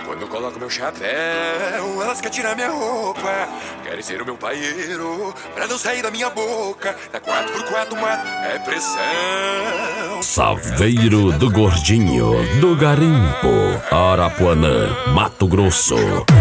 Quando eu coloco meu chapéu, elas querem tirar minha roupa. Querem ser o meu paieiro, pra não sair da minha boca. Da 4x4 mato é pressão. Saveiro do Gordinho, do Garimpo, Arapuanã, Mato Grosso.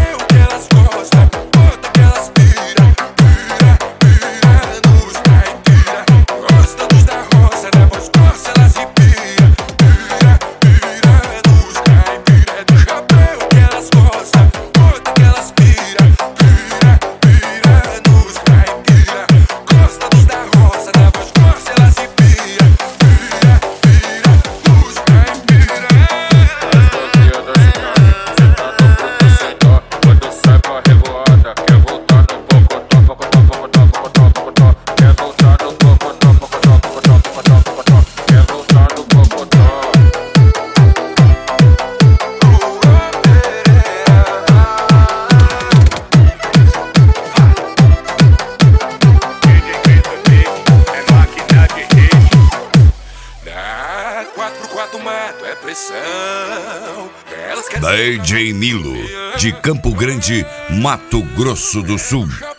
É pressão. DJ Nilo, de Campo Grande, Mato Grosso do Sul.